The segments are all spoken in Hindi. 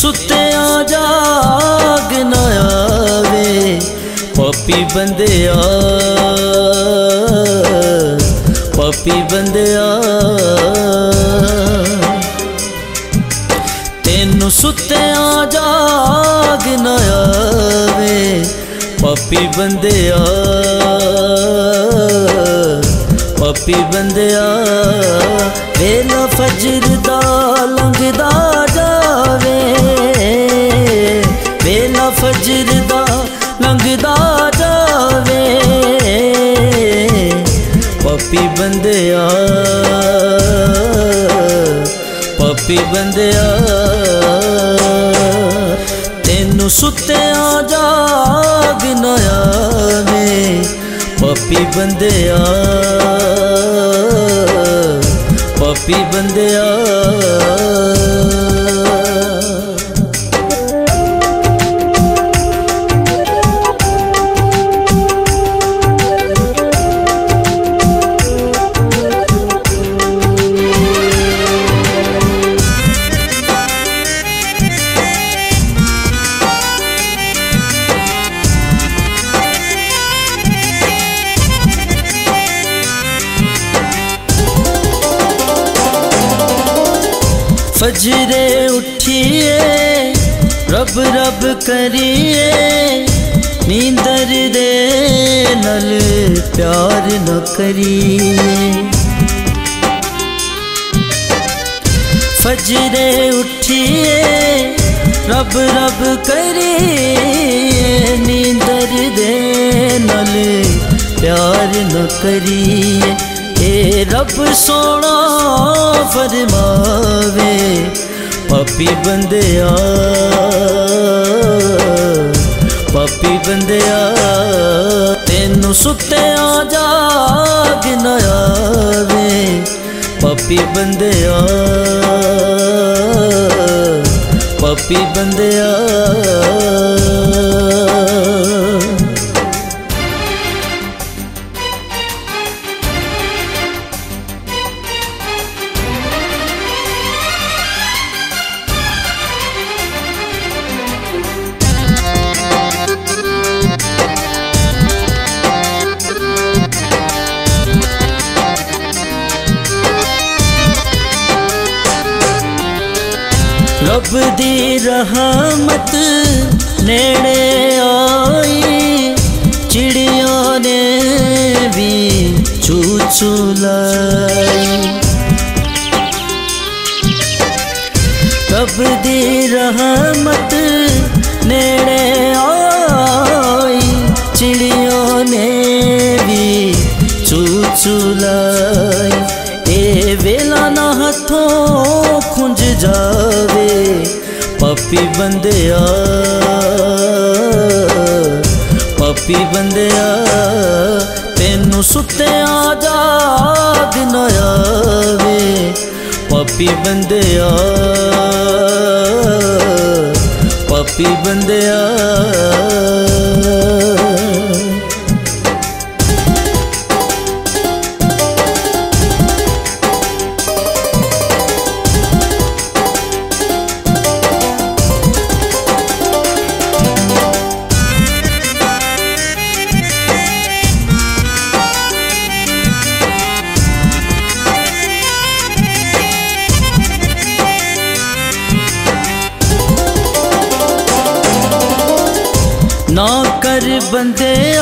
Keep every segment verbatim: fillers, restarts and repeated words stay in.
सुत्तिया जाग ना आवे पापी बंदिया पापी बंदिया तेनू सुत्तिया जाग ना आवे पापी बंदिया पापी बंदिया वेला फजर दा लंघदा जावे वेला फजर दा लंघदा जावे पापी बंदिया पापी बंदिया तेनू सुत्तिया जाग ना आवे पापी बंदिया पापी बंदिया फजरे उठिए रब रब करिए नींदर दे नल प्यार न करिए फजरे उठिए रब रब करिए नींदर दे नल प्यार न करिए ए रब सोना फरमावे पापी बंदिया पापी बंदिया तेनू सुत्तिया जाग ना आवे पापी बंदिया पापी बंदिया रब दी रहमत नेड़े आई चिड़िया ने भी चू चू लाई रब दी रहमत नेड़े आई चिड़िया ने भी चू चू लाई ए वेला ना हथों खुंज जावे पापी बंदिया पापी बंदिया तेनू सुत्तिया जाग ना आवे पापी बंदिया पापी बंदिया ना कर बंदिया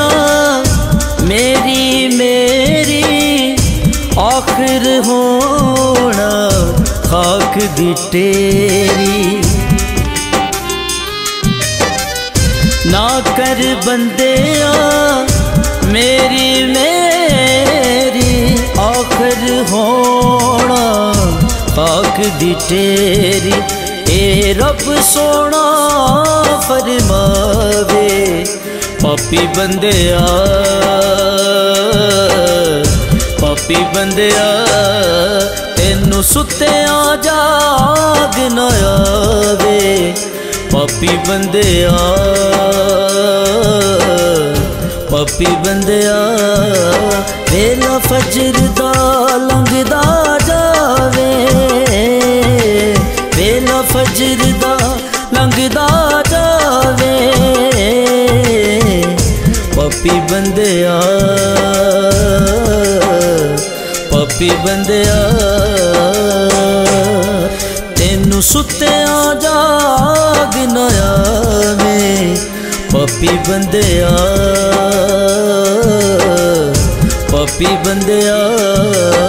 मेरी मेरी आखिर होना खाक दी तेरी ना कर बंदिया मेरी मेरी आखिर होना खाक दी तेरी ए रब सोना फरमावे पापी बंदिया पापी बंदिया तेनू सुत्तिया जाग ना आवे पापी बंदिया पापी बंदिया वेला फजर दा लंघदा जावे वेला फजर दा जावे। पपी बंदिया पपी बंदिया तेनू सुत्तिया जाग न आवे। Puppy बंदिया puppy बंदिया